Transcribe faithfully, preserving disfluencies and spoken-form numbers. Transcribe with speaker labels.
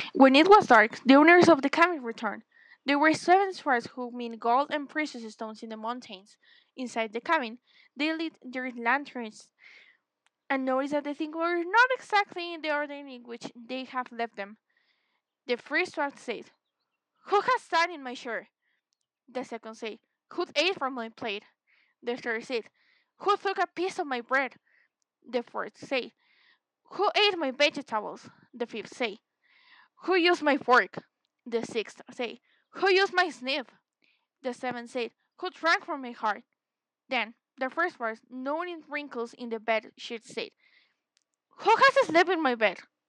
Speaker 1: When it was dark, the owners of the cabin returned. There were seven squares who mined gold and precious stones in the mountains. Inside the cabin, they lit their lanterns and noticed that the things were not exactly in the order in which they had left them. The first one said, "Who has sat in my chair?" The second said, "Who ate from my plate?" The third said, "Who took a piece of my bread?" The fourth said, "Who ate my vegetables?" The fifth said, "Who used my fork?" The sixth said, "Who used my sniff?" The seventh said, "Who drank from my heart?" Then the first was, noting wrinkles in the bed sheet, said, "Who has slept in my bed?"